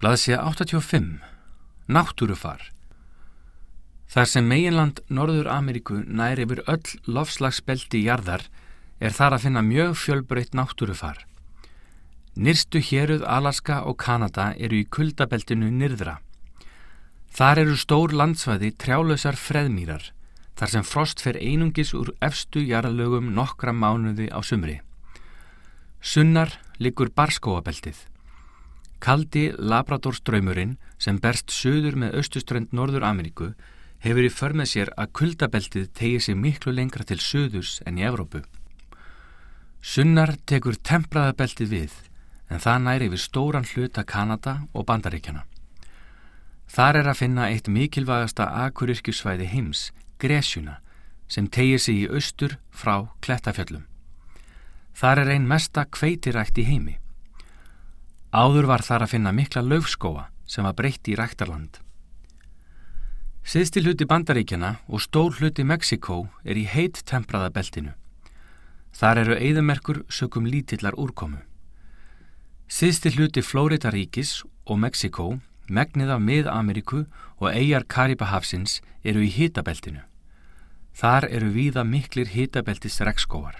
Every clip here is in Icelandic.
Blaðsíða 85. Náttúrufar. Þar sem meginland Norður-Ameríku nær yfir öll loftslagsbelti jarðar þar að finna mjög fjölbreytt náttúrufar. Nyrstu héruð Alaska og Kanada í kuldabeltinu nyrðra. Þar stór landsvæði trjálausar freðmýrar, þar sem frost fer einungis úr efstu jarðlögum nokkra mánuði á sumri. Sunnar liggur barrskógabeltið. Kaldi Labradorstraumurinn sem berst suður með austurströnd Norður-Ameríku hefur í för með sér að kuldabeltið teygir sig miklu lengra til suðurs en í Evrópu. Sunnar tekur tempraða beltið við, en það nær yfir stóran hluta Kanada og Bandaríkjanna. Þar að finna eitt mikilvægasta akuryrkjusvæði heims, Gresjuna, sem teygir sig í austur frá Klettafjöllum. Þar ein mesta hveitirækt í heimi. Áður var þar að finna mikla laufskóga sem var breytt í ræktarland. Syðsti hluti Bandaríkjanna og stór hluti Mexíkó í heittempraða beltinu. Þar eyðimerkur sökum lítillar úrkomu. Syðsti hluti Flóridaríkis og Mexíkó, megnið af Mið-Ameríku og eyjar Karíbahafsins í hitabeltinu. Þar víða miklir hitabeltis regnskógar.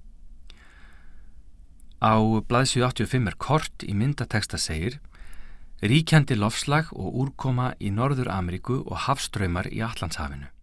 Á blaðsíðu 85 kort í myndateksta segir: ríkjandi loftslag og úrkoma í Norður-Ameríku og hafstraumar í Atlantshafinu.